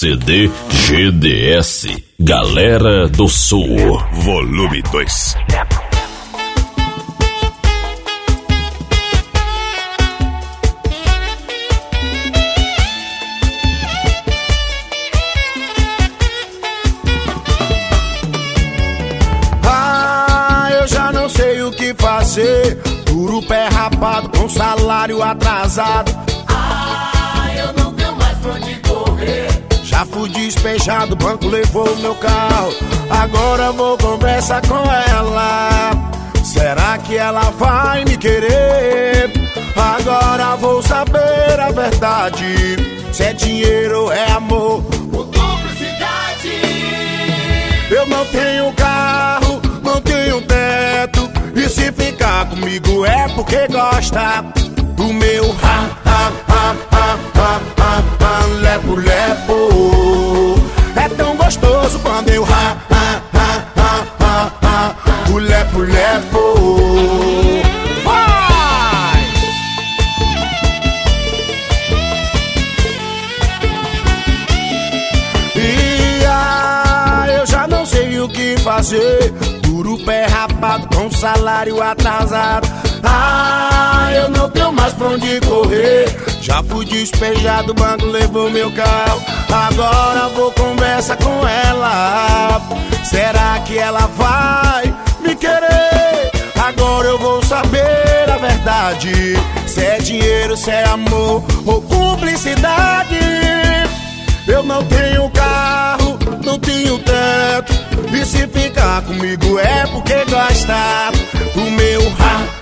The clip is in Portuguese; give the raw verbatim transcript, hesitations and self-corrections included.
C D G D S, Galera do Sul, volume dois. Ah, eu já não sei o que fazer, duro pé rapado com salário atrasado. Ah, eu não tenho mais pra onde correr. Já fui despejado, o banco levou o meu carro. Agora vou conversar com ela. Será que ela vai me querer? Agora vou saber a verdade. Se é dinheiro ou é amor Por cumplicidade. Eu não tenho carro, não tenho teto. E se ficar comigo é porque gosta do meu ha, ha, ha, ha, ha, ha, ha, lepo, lepo. É tão gostoso quando eu ha, ha, ha, ha, ha, ha, o lepo, lepo. Vai! E ah, eu já não sei o que fazer, duro pé rapado com salário atrasado. Ah, eu não tenho mais pra onde correr. Já fui despejado, o banco levou meu carro. Agora vou conversar com ela. Será que ela vai me querer? Agora eu vou saber a verdade. Se é dinheiro, se é amor ou cumplicidade. Eu não tenho carro, não tenho teto. E se ficar comigo é porque gosta do meu ha,